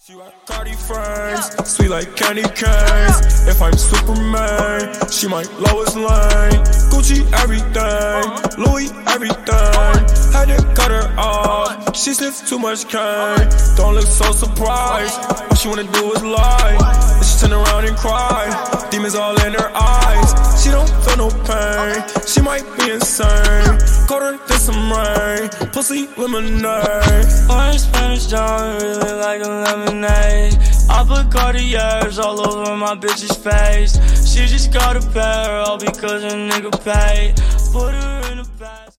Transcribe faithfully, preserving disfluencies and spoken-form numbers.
She like Cardi frames, sweet like candy canes. If I'm Superman, she my Lois Lane. Gucci everything, Louis everything. Had to cut her off, she sniffed too much cane. Don't look so surprised, all she wanna do is lie. And she turn around and cry, demons all in her eyes. She don't feel no pain, she might be insane. Colder than some rain, pussy lemonade. Orange Spanish John, really like a lemonade. I put Cartiers all over my bitch's face. She just got a pair, all because a nigga paid. Put her in a bag.